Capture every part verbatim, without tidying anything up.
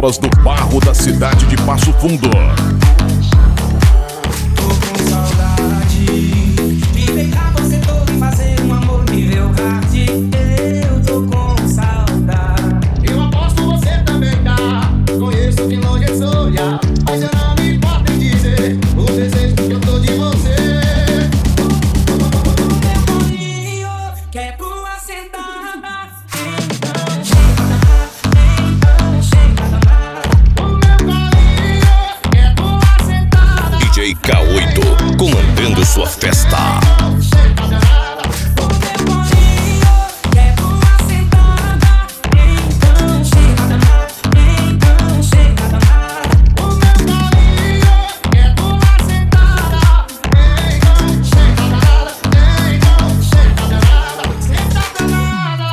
Tauras do Barro da cidade de Passo Fundo. Tô com saudade de beijar você todo e fazer um amor nível hard. Eu tô com saudade. Eu aposto você também tá. Conheço de longe esse olhar, mas eu não me importo em dizer o desejo que eu tô de você. Meu caminho quer tua sentada. Então chega, chega danada. O meu caminho é tua sentada. D J K oito, comandando sua festa. Chega danada. O meu caminho quer tua sentada. Então chega danada. Então chega danada. O meu caminho é tua sentada. Então chega danada. Então chega danada. Senta danada.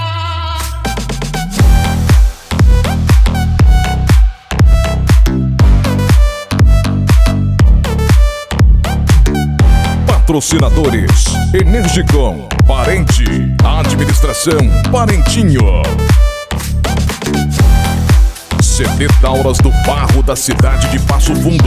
Patrocinadores: Energicom, Parente, Administração Parentinho. C D Tauras do Barro da cidade de Passo Fundo.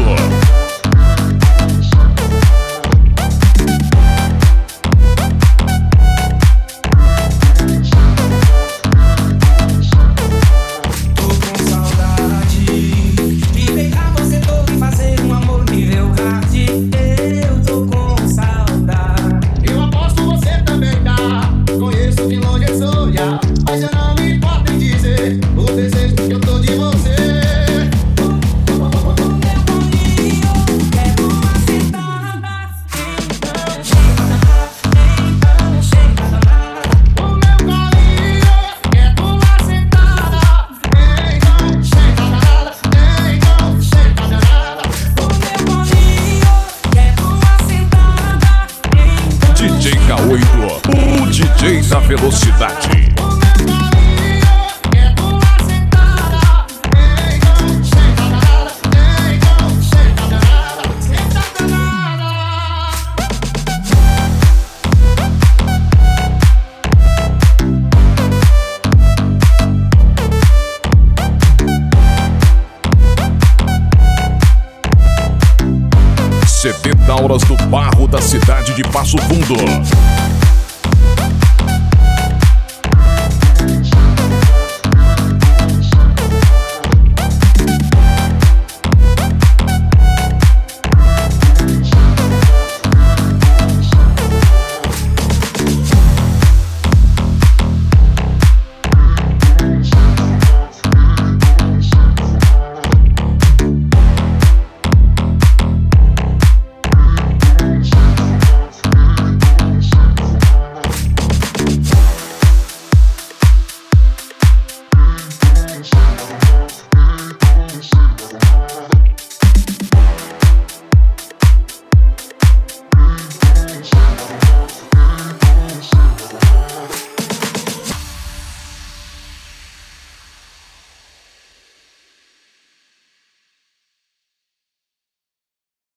Tô com saudade de beijar você todo e fazer um amor nível hard. Eu tô com saudade. Eu aposto você também tá. Conheço de longe esse olhar, mas eu não me importo em dizer o desejo que eu tô de você. O meu caminho quer tua sentada. Então chega danada. Então chega danada. O meu caminho é tua sentada. Então chega danada. Então chega danada. O meu caminho quer tua sentada. Então D J K oito, o D J da velocidade. O meu caminho é tua sentada. Então chega danada. Então chega danada. Senta danada. C D Tauras do Barro da cidade de Passo Fundo.